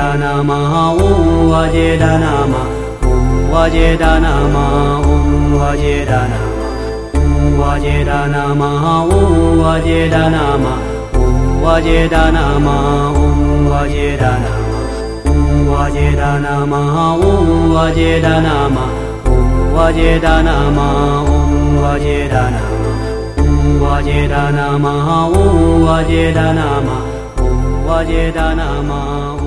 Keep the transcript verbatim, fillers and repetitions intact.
Namaha Om Vajeda Namaha Om Vajeda Namaha Om Vajeda Namaha Om Vajeda Namaha Om Vajeda Namaha Om Vajeda Namaha Om Vajeda Namaha Om Vajeda Namaha Om Vajeda Namaha Om Vajeda Namaha Om Vajeda Namaha Om Vajeda Namaha Om Vajeda Namaha Om Vajeda Namaha